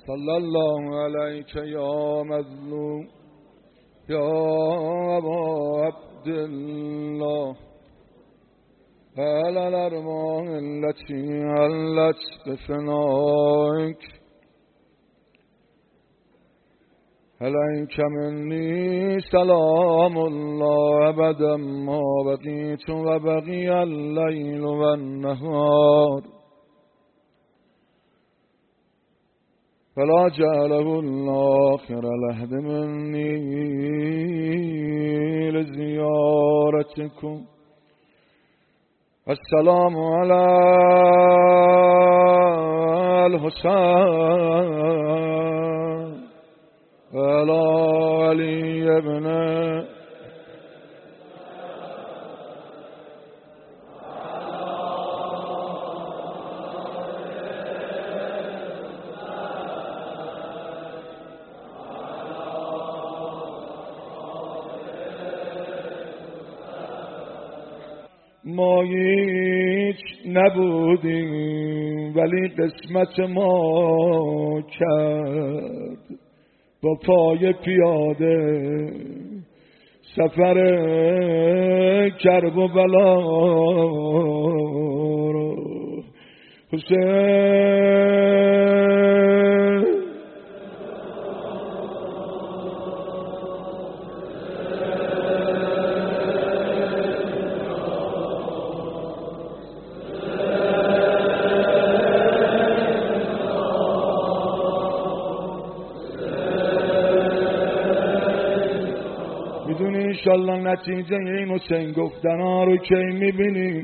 صلی الله علیک یا مظلوم یا ابا عبدالله قال الارواح التي علت بفنائك عليك مني سلام الله أبدا ما بقيت وبقي الليل والنهار فلا جعله الله آخر العهد مني لزيارتكم السلام على الحسين وعلى علي ابن ما هیچ نبودیم ولی قسمت ما کرد با پای پیاده سفر کرب و بلا رو حسین انشالله نتیجه این حسین گفتن ها رو که میبینی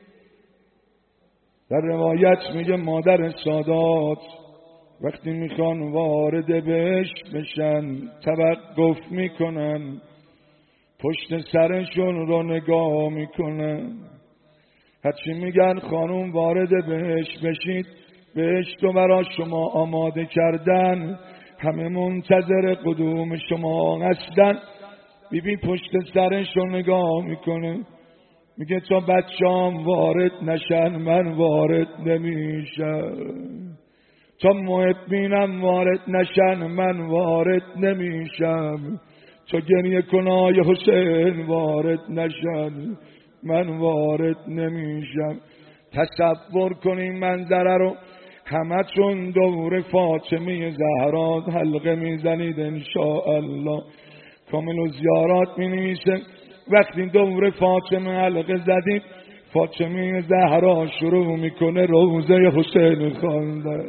در روایت میگه مادر سادات وقتی میخوان وارد بهشت بشن توقف میکنن پشت سرشون رو نگاه میکنن هرچی میگن خانوم وارد بهشت بشید بهشت رو برای شما آماده کردن همه منتظر قدوم شما هستن بیبی پشت سرش رو نگاه میکنه میگه تا بچه‌ام وارد نشن من وارد نمیشم تا محبینم وارد نشن من وارد نمیشم تا گریه کنای حسین وارد نشن من وارد نمیشم. تصور کنین منظره رو همتون دور فاطمه زهرا حلقه میزنید انشاءالله کامل و زیارات می نویسه وقتی دور فاطمه حلقه زدید فاطمه زهرا شروع میکنه روزه حسین خوانده.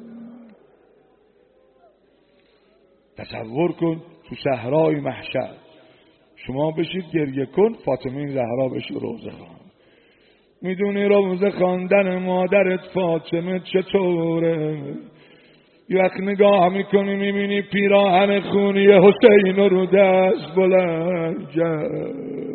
تصور کن تو صحرای محشر شما بشید گریه کن فاطمه زهرا بشه روزه خوان. میدونی روزه خواندن مادرت فاطمه چطوره؟ یه وقت نگاه میکنی میبینی پیراهن خونی حسین رو دست بلند کرد.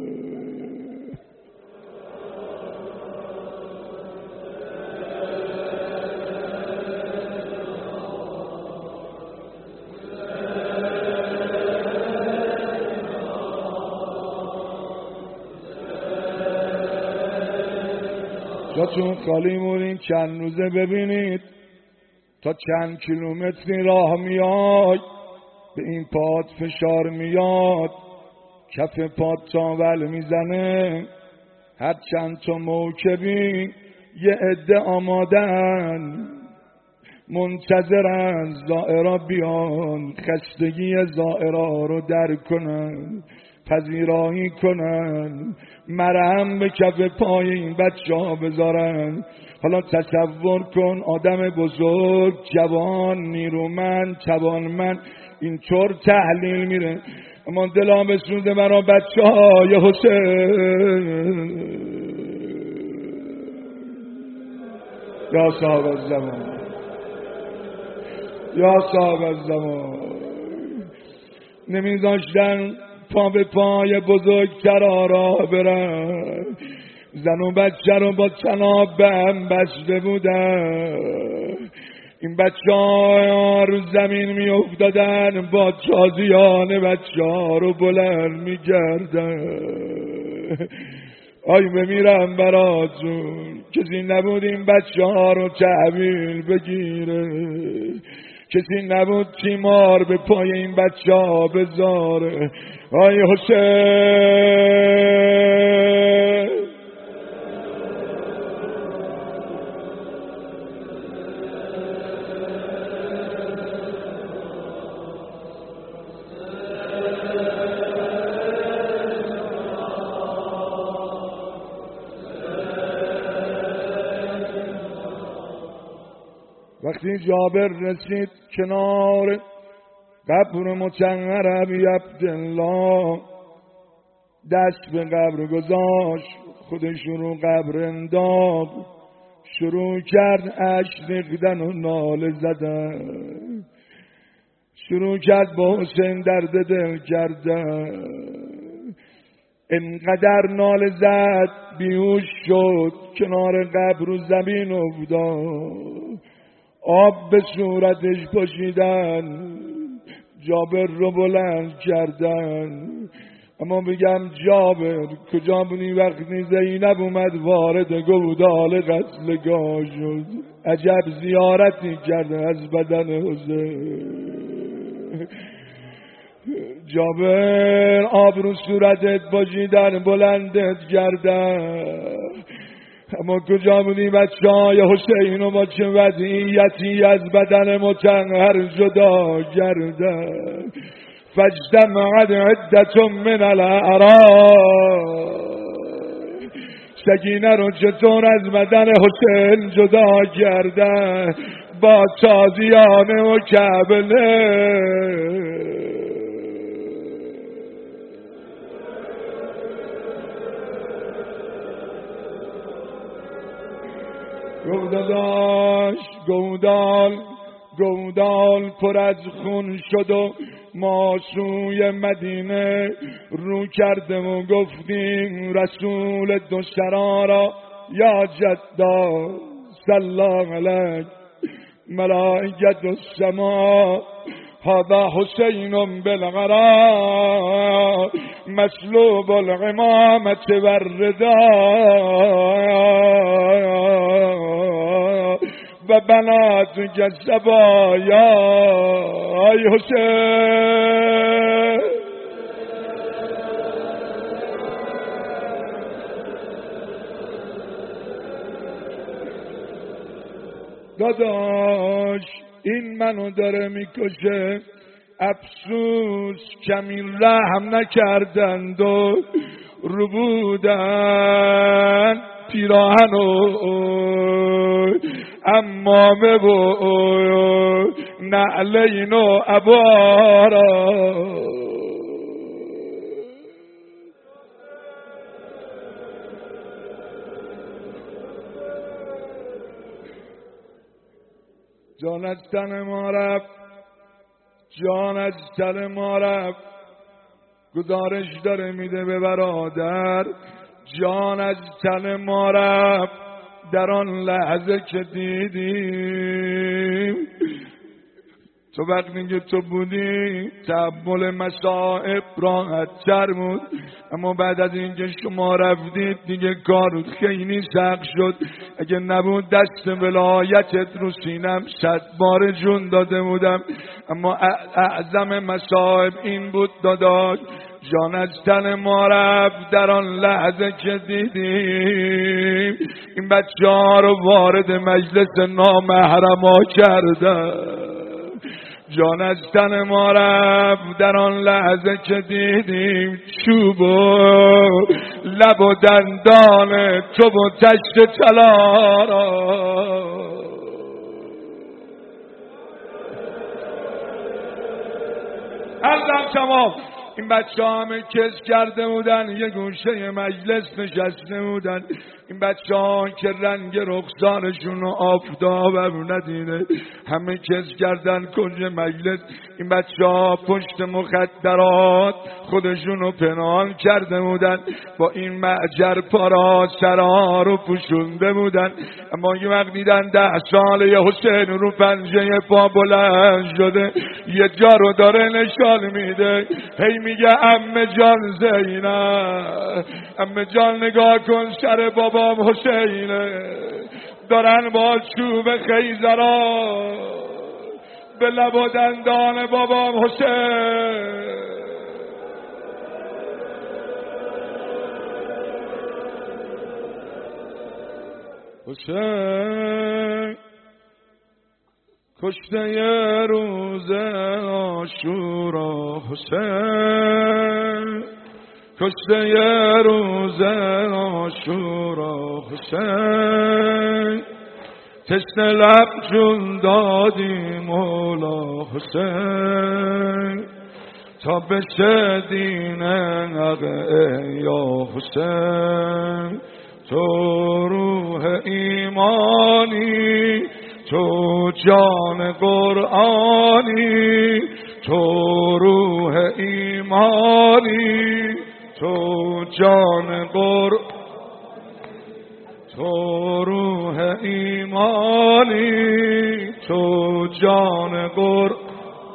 جاتون خالی مورین چند روزه ببینید تا چند کیلومتری راه میای به این پات فشار میاد کف پات تاول میزنه هر چند تا موکبی یه عده آمادن منتظرن زائرا بیان خستگی زائرا رو در کنن پذیرایی کنن مرهم به کف پای این بچه ها بذارن. حالا تصور کن آدم بزرگ جوان نیرومند توانمند اینطور تحلیل میره اما دلم بسوزه برا بچه های حسین. یا صاحب الزمان یا صاحب الزمان نمیذاشتن پا به پای بزرگترا راه برن زن و بچه رو با تناب به هم بسته بودن این بچه ها رو زمین می افتادن با تازیان بچه ها رو بلند می گردن. آی بمیرم براتون کسی نبود این بچه ها رو تحویل بگیره کسی نبود تیمار به پای این بچه ها بذاره. آی حسین وقتی جابر رسید کنار قبر مطهر ابی عبدالله، دست به قبر گذاشت، خودش رو قبر انداخت، شروع کرد اشک ریختن و ناله زدن، شروع کرد با حسین درد دل کردن. انقدر ناله زد بیهوش شد، کنار قبر و زمین افتاد، آب به صورتش پاشیدن، جابر رو بلند کردن. اما بگم جابر کجا بودی وقتی زینب اومد وارد گودال قتلگاه شد؟ عجب زیارتی کرده از بدن حسین. جابر آب رو صورتت پاشیدن، بلندت کردن، اما کجا بودی بچه های حسین و با چه وضعیتی از بدن مطهر جدا کردن؟ فاجتمعت عدة من الاعراب، سکینه رو چطور از بدن حسین جدا کردن؟ با تازیانه و کبله. گودال پر از خون شد و ما سوی مدینه رو کردم و گفتیم رسول دو سرا را یا جدا سلام علیک ملائکت السما، هذا حسین بالغرا مسلوب العمامة والرداء و بنات الزبایا. ای حسین داداش این منو داره میکشه، افسوس کمی رحم نکردند و رو بودن پیراهن و امامه و نعلین و عبارا. جان از تن ما رفت، جان از تن ما رفت، گزارش داره میده به برادر، جان از تن ما رفت در آن لحظه که دیدیم تو وقتی که تو بودی تحمل مصائب راحت تر بود، اما بعد از اینکه شما رفتید دیگه کار خیلی سخت شد. اگه نبود دست ولایتت رو سینم 100 بار جون داده بودم، اما اعظم مصائب این بود داداش، جان از تن ما رفت در آن لحظه که دیدیم این بچه ها رو وارد مجلس نامحرما کردن. جان از تن ما رفت در آن لحظه که دیدیم چوب و لب و دندان تو و تشت طلا را. عرضم تمام. این بچه همه کس کرده بودن، یه گوشه مجلس نشسته بودن. این بچه ها که رنگ رخسارشون رو آفتابم ندیده، همه کس کردن کنج مجلس. این بچه ها پشت مخدرات خودشون رو پنهان کرده بودن، با این معجر پارا سرها رو پوشونده بودن. اما یه وقت دیدن 10 ساله حسین رو پنجه پا بلند شده، یه جا رو داره نشان میده، هی میگه عمه جان زینب، عمه جان نگاه کن سر بابام حسینه، دارن با چوب خیزرا به لب و دندان بابام حسین. حسین کشته ی روز عاشورا، حسین کشته ی روز عاشورا، حسین تشنه لب جون دادی مولا، حسین تا بشه دین حق یا حسین. تو روح ایمانی، تو جان قرآنی، تو روح ایمانی، تو جان قرآنی، تو روح ایمانی، تو جان قرآنی.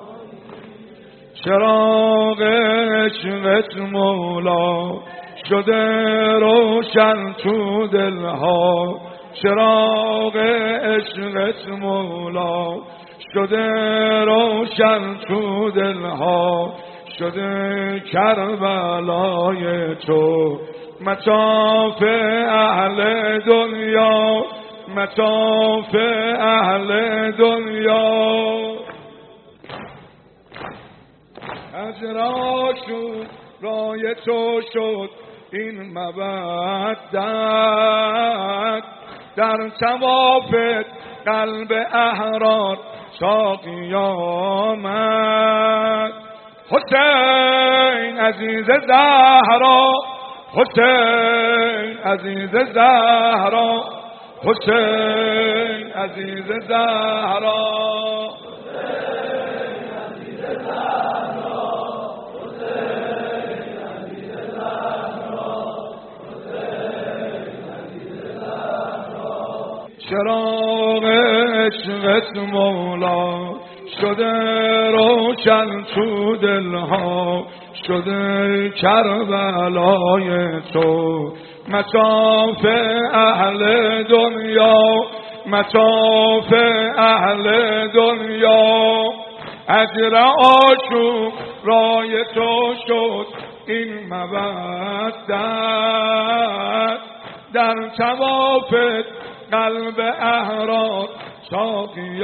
چراغ عشقت مولا شده روشن تو دلها، چراغ عشقت مولا شده روشن تو دلها، شده کربلای تو مطاف اهل دنیا، مطاف اهل دنیا. اجراشون رای تو شد این مودت، در توافت قلب احرار ساقی آمد. حسین عزیز زهرا، حسین عزیز زهرا، حسین عزیز زهرا. چراغ عشقت مولا شده روشن تو دلها، شده کربلای تو مطاف اهل دنیا، مطاف اهل دنیا. اجر عاشق رای تو شد این مودت، در توافت قلب احرار ساقی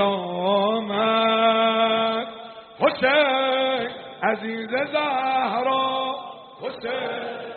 آمد. حسین عزیز زهرا، حسین